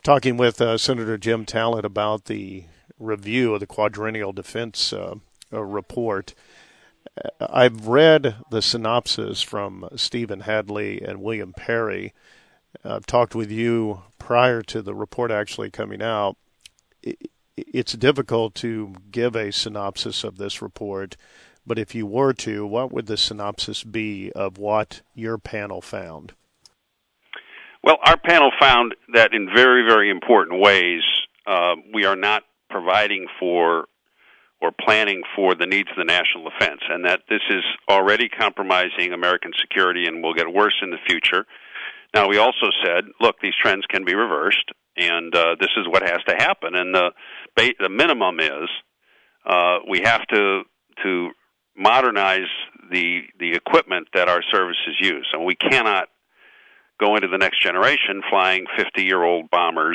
Talking with Senator Jim Talent about the review of the Quadrennial Defense Report. I've read the synopsis from Stephen Hadley and William Perry. I've talked with you prior to the report actually coming out. It's difficult to give a synopsis of this report, but if you were to, what would the synopsis be of what your panel found? Well, our panel found that in very, very important ways, we are not providing for or planning for the needs of the national defense, and that this is already compromising American security and will get worse in the future. Now, we also said, look, these trends can be reversed, and this is what has to happen. And the minimum is we have to modernize the equipment that our services use, and we cannot go into the next generation flying 50-year-old bombers,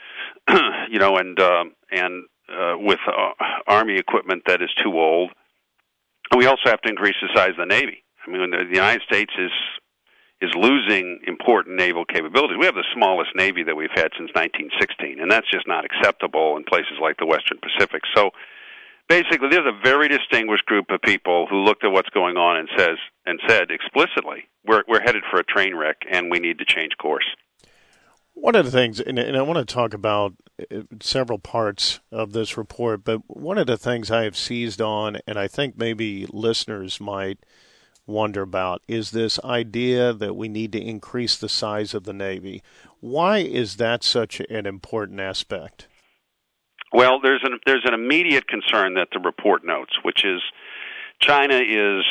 and with Army equipment that is too old. And we also have to increase the size of the Navy. I mean, the United States is losing important naval capabilities. We have the smallest Navy that we've had since 1916, and that's just not acceptable in places like the Western Pacific. So basically, there's a very distinguished group of people who looked at what's going on and said explicitly, we're headed for a train wreck, and we need to change course. One of the things, and I want to talk about several parts of this report, but one of the things I have seized on, and I think maybe listeners might wonder about, is this idea that we need to increase the size of the Navy. Why is that such an important aspect? Well, there's an immediate concern that the report notes, which is China is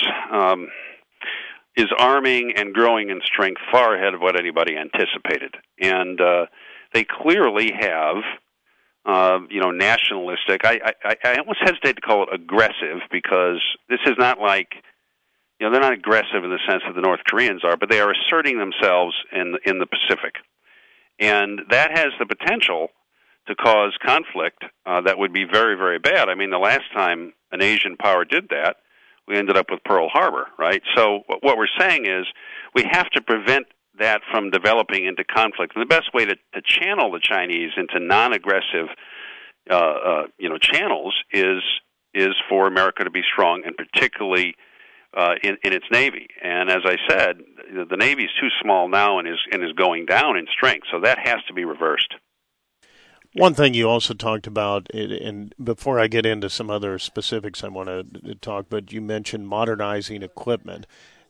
arming and growing in strength far ahead of what anybody anticipated, and they clearly have, nationalistic. I almost hesitate to call it aggressive, because this is not like, they're not aggressive in the sense that the North Koreans are, but they are asserting themselves in the Pacific, and that has the potential to cause conflict that would be very, very bad. I mean, the last time an Asian power did that, we ended up with Pearl Harbor, right? So what we're saying is we have to prevent that from developing into conflict. And the best way to channel the Chinese into non-aggressive, channels is for America to be strong, and particularly in its Navy. And as I said, the Navy is too small now and is going down in strength. So that has to be reversed. One thing you also talked about, and before I get into some other specifics I want to talk, but you mentioned modernizing equipment.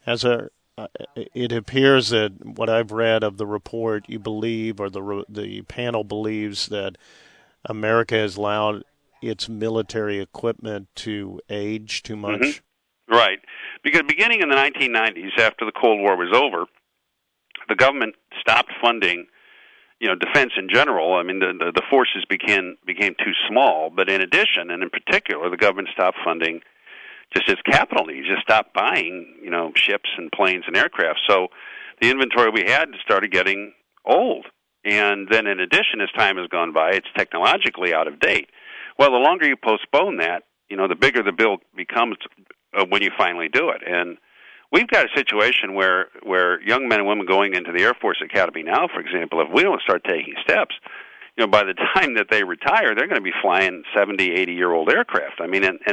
It appears that what I've read of the report, you believe, or the panel believes, that America has allowed its military equipment to age too much. Mm-hmm. Right. Because beginning in the 1990s, after the Cold War was over, the government stopped funding defense in general. I mean, the forces became too small. But in addition, and in particular, the government stopped funding just its capital needs. Just stopped buying, ships and planes and aircraft. So the inventory we had started getting old. And then in addition, as time has gone by, it's technologically out of date. Well, the longer you postpone that, the bigger the bill becomes when you finally do it. And we've got a situation where young men and women going into the Air Force Academy now, for example, if we don't start taking steps, by the time that they retire, they're going to be flying 70, 80-year-old aircraft. I mean, and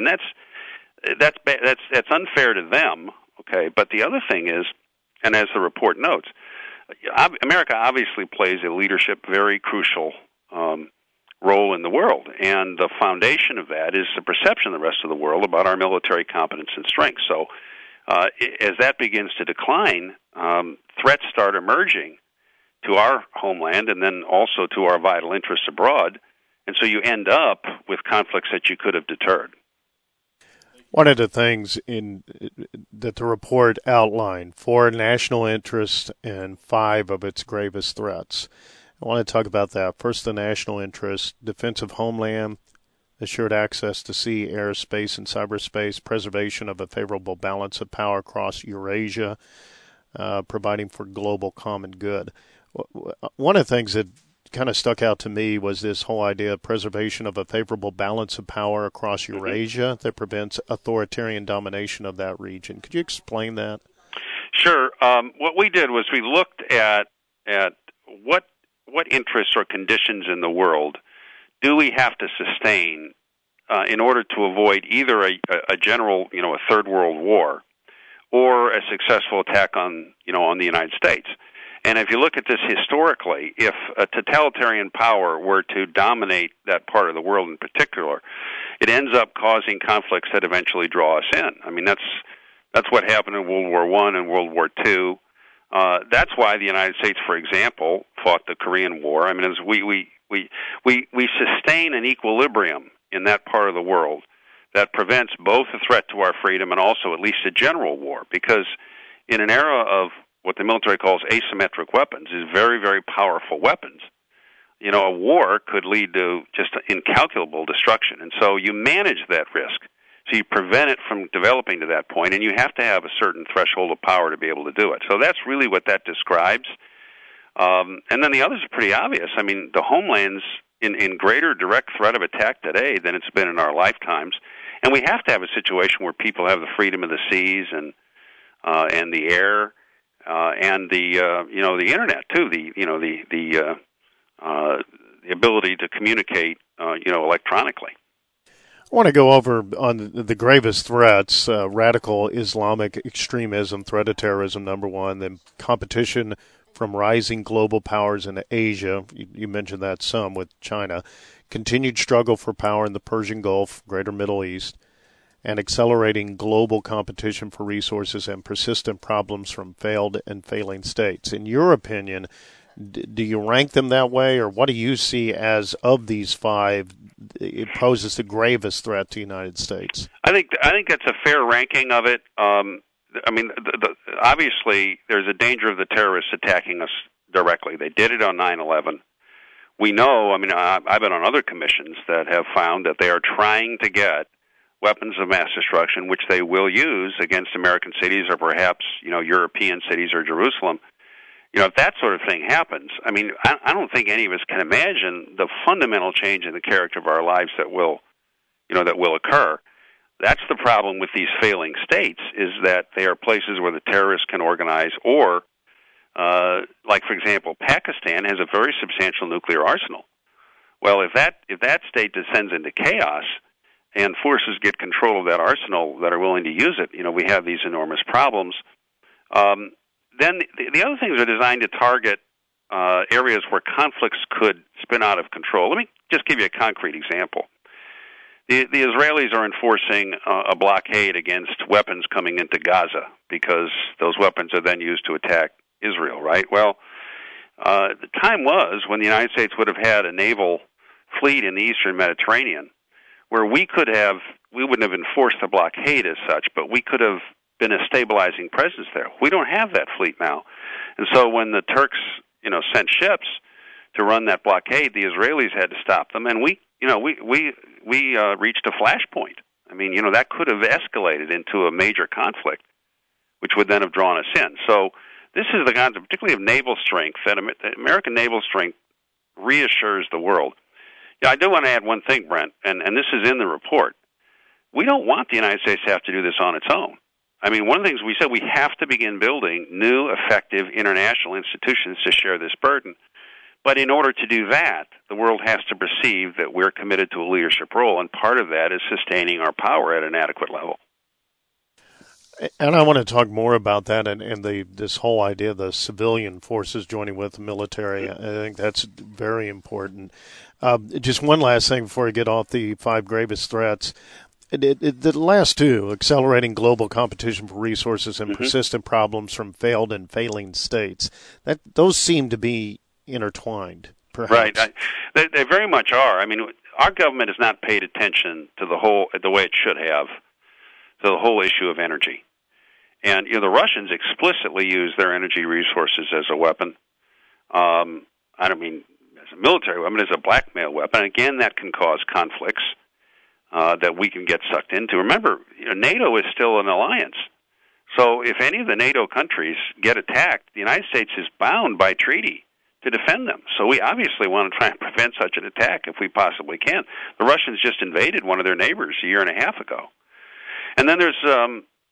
that's unfair to them. Okay, but the other thing is, and as the report notes, America obviously plays a leadership, very crucial role in the world, and the foundation of that is the perception of the rest of the world about our military competence and strength. So as that begins to decline, threats start emerging to our homeland and then also to our vital interests abroad, and so you end up with conflicts that you could have deterred. One of the things that the report outlined, 4 national interests and 5 of its gravest threats. I want to talk about that. First, the national interest: defense of homeland, assured access to sea, air, space, and cyberspace, preservation of a favorable balance of power across Eurasia, providing for global common good. One of the things that kind of stuck out to me was this whole idea of preservation of a favorable balance of power across Eurasia that prevents authoritarian domination of that region. Could you explain that? Sure. What we did was we looked at what what interests or conditions in the world do we have to sustain in order to avoid either a general, a third world war, or a successful attack on the United States? And if you look at this historically, if a totalitarian power were to dominate that part of the world in particular, it ends up causing conflicts that eventually draw us in. I mean, that's what happened in World War I and World War II. That's why the United States, for example, fought the Korean War. I mean, as we sustain an equilibrium in that part of the world that prevents both a threat to our freedom and also at least a general war. Because in an era of what the military calls asymmetric weapons, is very, very powerful weapons, a war could lead to just incalculable destruction. And so you manage that risk. So you prevent it from developing to that point, and you have to have a certain threshold of power to be able to do it. So that's really what that describes. And then the others are pretty obvious. I mean, the homeland's in greater direct threat of attack today than it's been in our lifetimes. And we have to have a situation where people have the freedom of the seas and the air and the internet too. The ability to communicate electronically. I want to go over on the gravest threats: radical Islamic extremism, threat of terrorism, number one, then competition from rising global powers in Asia. You mentioned that some with China. Continued struggle for power in the Persian Gulf, greater Middle East, and accelerating global competition for resources and persistent problems from failed and failing states. In your opinion, do you rank them that way, or what do you see as, of these five, it poses the gravest threat to the United States? I think that's a fair ranking of it. I mean, obviously, there's a danger of the terrorists attacking us directly. They did it on 9/11. We know, I mean, I've been on other commissions that have found that they are trying to get weapons of mass destruction, which they will use against American cities or perhaps, European cities or Jerusalem. If that sort of thing happens, I mean, I don't think any of us can imagine the fundamental change in the character of our lives that will occur. That's the problem with these failing states, is that they are places where the terrorists can organize, or, like, for example, Pakistan has a very substantial nuclear arsenal. Well, if that state descends into chaos and forces get control of that arsenal that are willing to use it, we have these enormous problems. Then the other things are designed to target areas where conflicts could spin out of control. Let me just give you a concrete example. The Israelis are enforcing a blockade against weapons coming into Gaza because those weapons are then used to attack Israel, right? Well, the time was when the United States would have had a naval fleet in the eastern Mediterranean where we wouldn't have enforced the blockade as such, but we could have been a stabilizing presence there. We don't have that fleet now. And so when the Turks, sent ships to run that blockade, the Israelis had to stop them, and we reached a flashpoint. I mean, that could have escalated into a major conflict, which would then have drawn us in. So this is the concept, particularly of naval strength, that American naval strength reassures the world. Yeah, I do want to add one thing, Brent, and this is in the report. We don't want the United States to have to do this on its own. I mean, one of the things we said, we have to begin building new, effective international institutions to share this burden. But in order to do that, the world has to perceive that we're committed to a leadership role, and part of that is sustaining our power at an adequate level. And I want to talk more about that and this whole idea of the civilian forces joining with the military. I think that's very important. Just one last thing before I get off the five gravest threats. The last two, accelerating global competition for resources and persistent problems from failed and failing states, those seem to be intertwined, perhaps. Right. They very much are. I mean, our government has not paid attention to the way it should have, to the whole issue of energy. And, the Russians explicitly use their energy resources as a weapon. I don't mean as a military weapon, as a blackmail weapon. Again, that can cause conflicts that we can get sucked into. Remember, NATO is still an alliance. So if any of the NATO countries get attacked, the United States is bound by treaty to defend them. So we obviously want to try and prevent such an attack if we possibly can. The Russians just invaded one of their neighbors a year and a half ago. And then there's,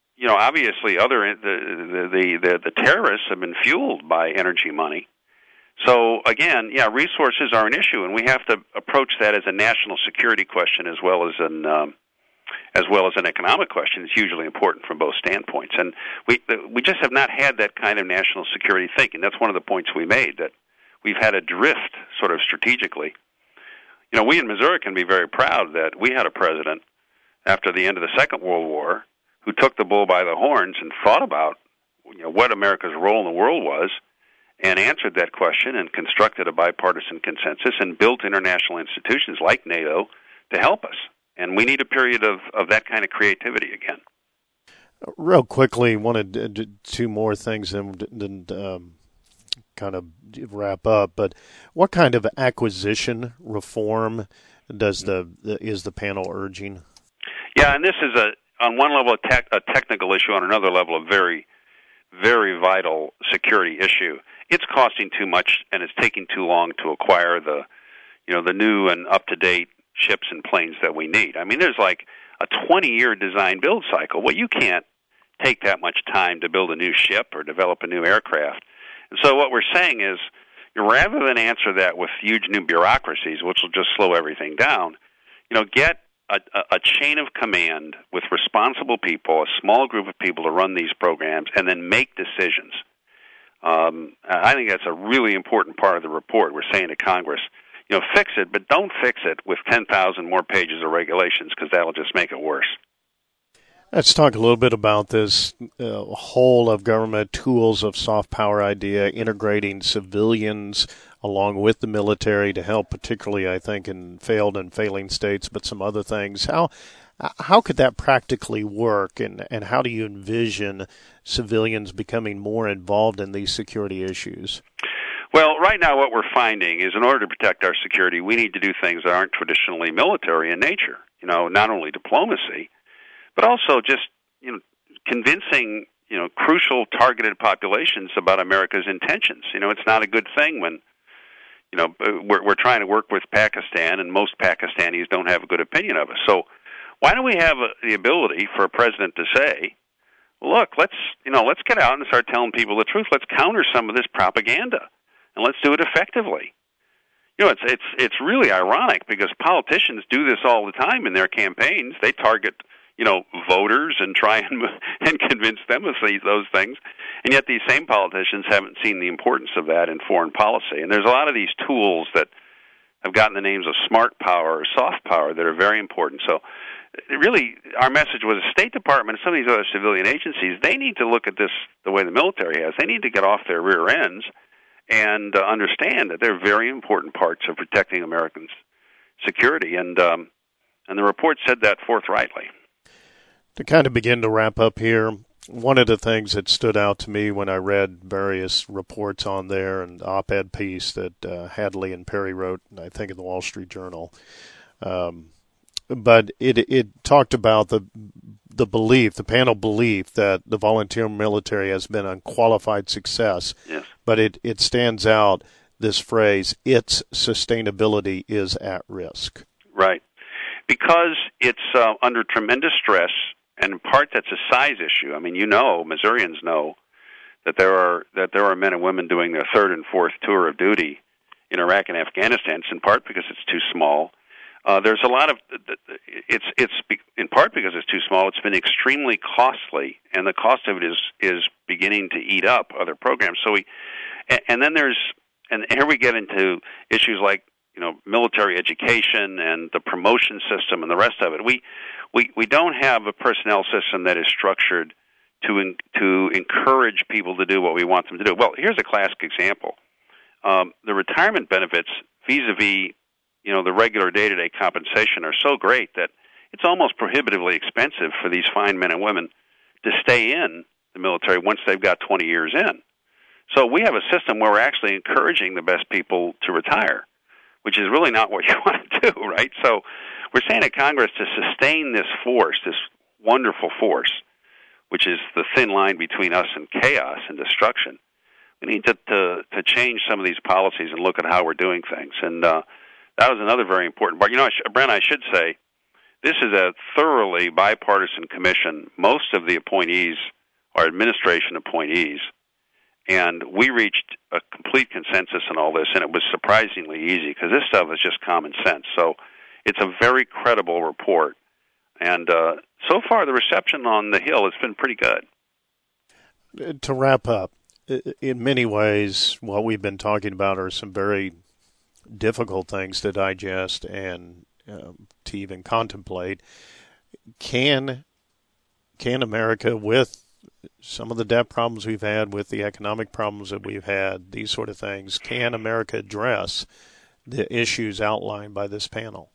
obviously the terrorists have been fueled by energy money. So again, yeah, resources are an issue, and we have to approach that as a national security question as well as an economic question. It's hugely important from both standpoints, and we just have not had that kind of national security thinking. That's one of the points we made, that we've had a drift sort of strategically. You know, we in Missouri can be very proud that we had a president after the end of the Second World War who took the bull by the horns and thought about, you know, what America's role in the world was, and answered that question and constructed a bipartisan consensus and built international institutions like NATO to help us. And we need a period of that kind of creativity again. Real quickly, wanted to do two more things and then kind of wrap up. But what kind of acquisition reform is the panel urging? Yeah, and this is on one level a technical issue, on another level a very, very vital security issue. It's costing too much, and it's taking too long to acquire the new and up-to-date ships and planes that we need. I mean, there's like a 20-year design-build cycle. Well, you can't take that much time to build a new ship or develop a new aircraft. And so what we're saying is, rather than answer that with huge new bureaucracies, which will just slow everything down, get a chain of command with responsible people, a small group of people to run these programs, and then make decisions. I think that's a really important part of the report. We're saying to Congress, fix it, but don't fix it with 10,000 more pages of regulations, because that'll just make it worse. Let's talk a little bit about this whole of government tools of soft power idea, integrating civilians along with the military to help, particularly, I think, in failed and failing states, but some other things. How could that practically work, and how do you envision civilians becoming more involved in these security issues? Well, right now what we're finding is, in order to protect our security, we need to do things that aren't traditionally military in nature. Not only diplomacy, but also just convincing crucial targeted populations about America's intentions. It's not a good thing when we're trying to work with Pakistan, and most Pakistanis don't have a good opinion of us. So why don't we have the ability for a president to say, look, let's get out and start telling people the truth. Let's counter some of this propaganda, and let's do it effectively. It's really ironic, because politicians do this all the time in their campaigns. They target voters and try and convince them of those things, and yet these same politicians haven't seen the importance of that in foreign policy. And there's a lot of these tools that have gotten the names of smart power or soft power that are very important. So really, our message was the State Department and some of these other civilian agencies, they need to look at this the way the military has. They need to get off their rear ends and understand that they're very important parts of protecting Americans' security. And the report said that forthrightly. To kind of begin to wrap up here, one of the things that stood out to me when I read various reports on there, and op-ed piece that Hadley and Perry wrote, I think, in the Wall Street Journal, but it talked about the belief, the panel belief, that the volunteer military has been unqualified success. Yes. But it stands out, this phrase, its sustainability is at risk. Right. Because it's under tremendous stress, and in part that's a size issue. I mean, Missourians know that there are men and women doing their third and fourth tour of duty in Iraq and Afghanistan. It's in part because it's too small. There's a lot of it's in part because it's too small. It's been extremely costly, and the cost of it is beginning to eat up other programs. So here we get into issues like military education and the promotion system and the rest of it. We don't have a personnel system that is structured to encourage people to do what we want them to do. Well, here's a classic example. The retirement benefits vis-a-vis the regular day-to-day compensation are so great that it's almost prohibitively expensive for these fine men and women to stay in the military once they've got 20 years in. So we have a system where we're actually encouraging the best people to retire, which is really not what you want to do, right? So we're saying to Congress, to sustain this force, this wonderful force, which is the thin line between us and chaos and destruction, we need to change some of these policies and look at how we're doing things. And that was another very important part. Brent, I should say, this is a thoroughly bipartisan commission. Most of the appointees are administration appointees, And we reached a complete consensus on all this, and it was surprisingly easy because this stuff is just common sense. So it's a very credible report. And so far, the reception on the Hill has been pretty good. To wrap up, in many ways, what we've been talking about are some very difficult things to digest and to even contemplate. Can America, with some of the debt problems we've had, with the economic problems that we've had, these sort of things, can America address the issues outlined by this panel?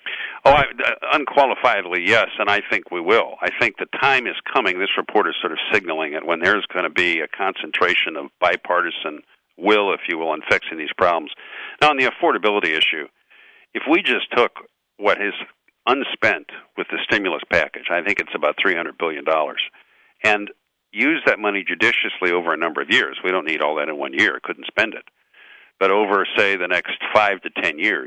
Unqualifiedly, yes, and I think we will. I think the time is coming. This report is sort of signaling it when there's going to be a concentration of bipartisan will, if you will, in fixing these problems. Now, on the affordability issue, if we just took what is unspent with the stimulus package, I think it's about $300 billion, and use that money judiciously over a number of years. We don't need all that in 1 year. Couldn't spend it. But over, say, the next 5 to 10 years,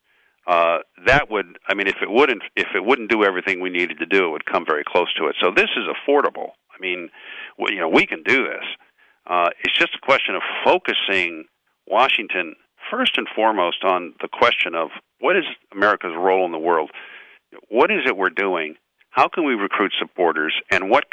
that would, I mean, if it wouldn't do everything we needed to do, it would come very close to it. So this is affordable. I mean, we can do this. It's just a question of focusing Washington first and foremost on the question of what is America's role in the world? What is it we're doing? How can we recruit supporters? And what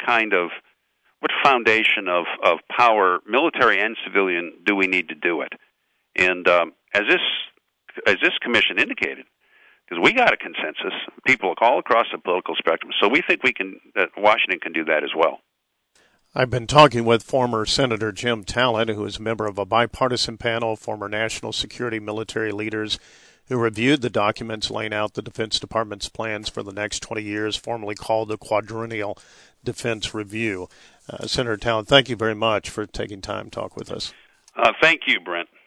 foundation of power, military and civilian, do we need to do it? And as this commission indicated, because we got a consensus, people all across the political spectrum, so we think that Washington can do that as well. I've been talking with former Senator Jim Talent, who is a member of a bipartisan panel of former national security military leaders who reviewed the documents laying out the Defense Department's plans for the next 20 years, formerly called the Quadrennial Defense Review. Senator Talent, thank you very much for taking time to talk with us. Thank you, Brent.